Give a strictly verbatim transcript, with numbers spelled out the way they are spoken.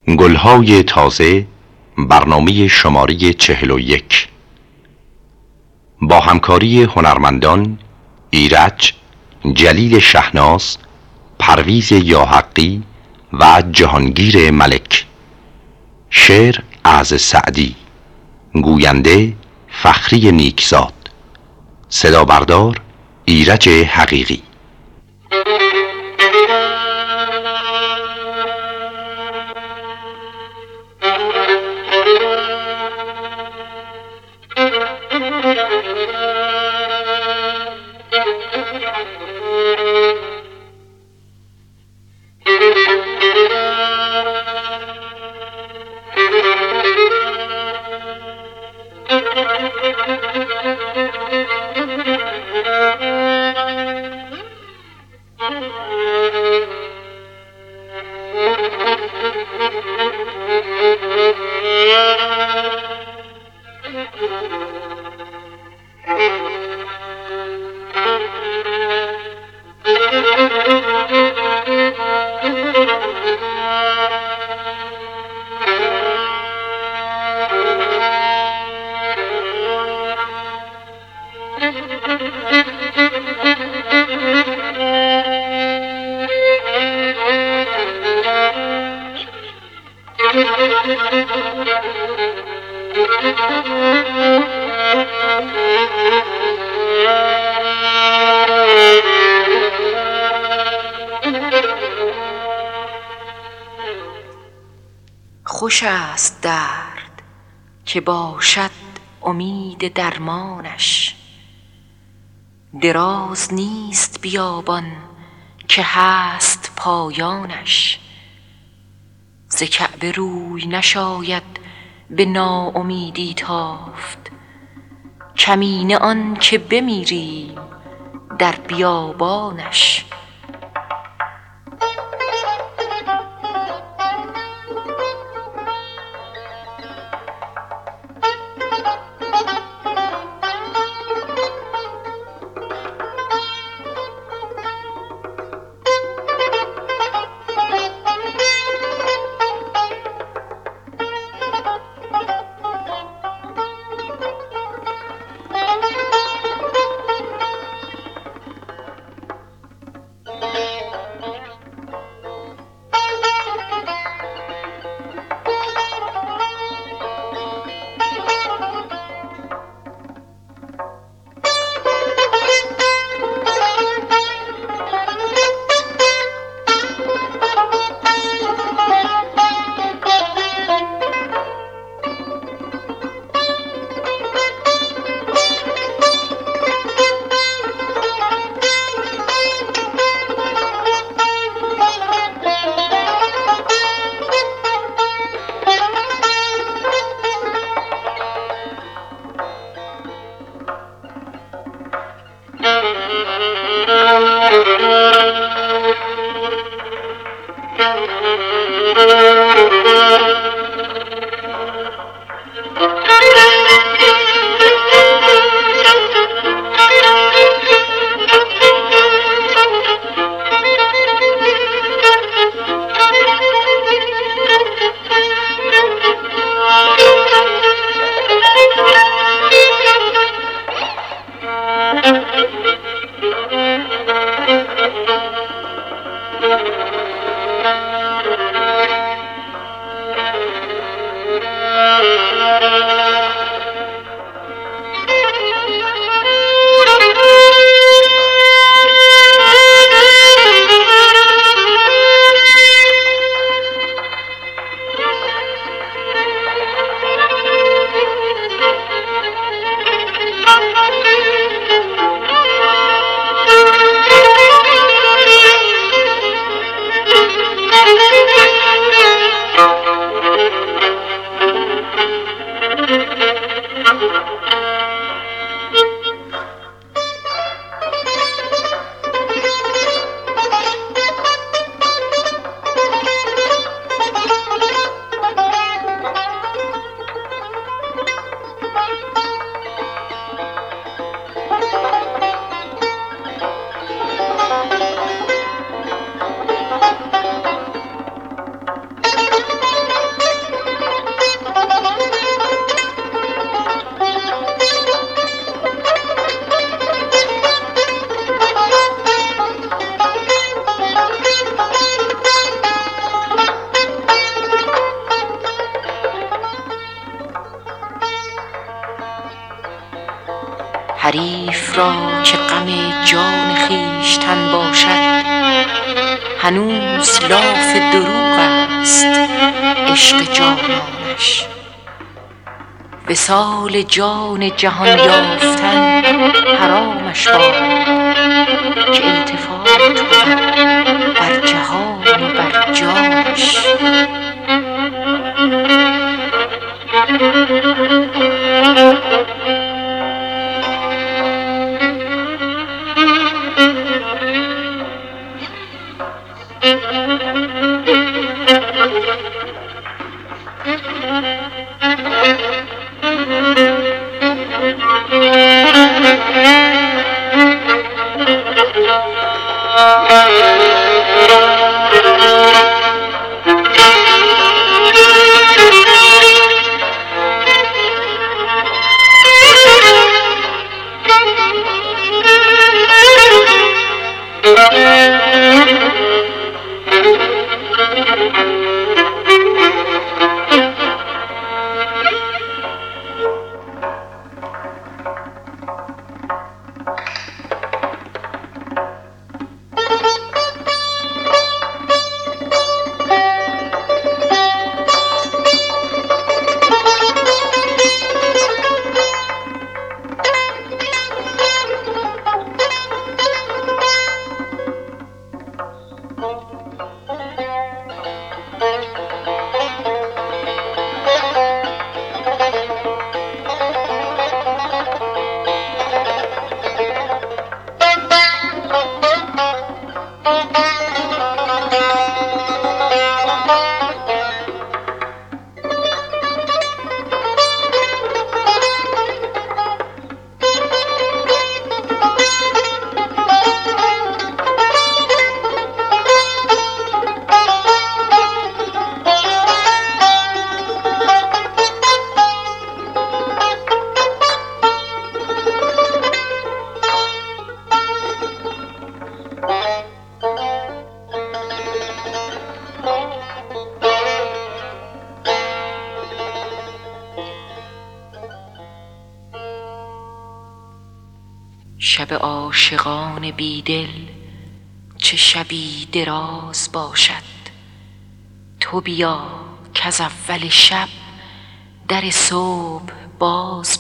گلهای تازه، برنامه شماره چهل و یک، با همکاری هنرمندان ایرج، جلیل شهناز، پرویز یاحقی و جهانگیر ملک. شعر از سعدی، گوینده فخری نیکزاد، صدا بردار ایرج حقیقی. خوش است درد که باشد امید درمانش، دراز نیست بیابان که هست پایانش. ز کعبه روی نشاید به ناامیدی تافت، کمینه آن که بمیریم در بیابانش. حریف را که غم جان خویشتن باشد، هنوز لاف دروغ است عشق جانانش. وصال جان جهان یافتن حرامش باد، که التفات بود بر جهان و بر جانش. شب عاشقان بیدل چه شبی دراز باشد. تو بیا کز اول شب در صبح باز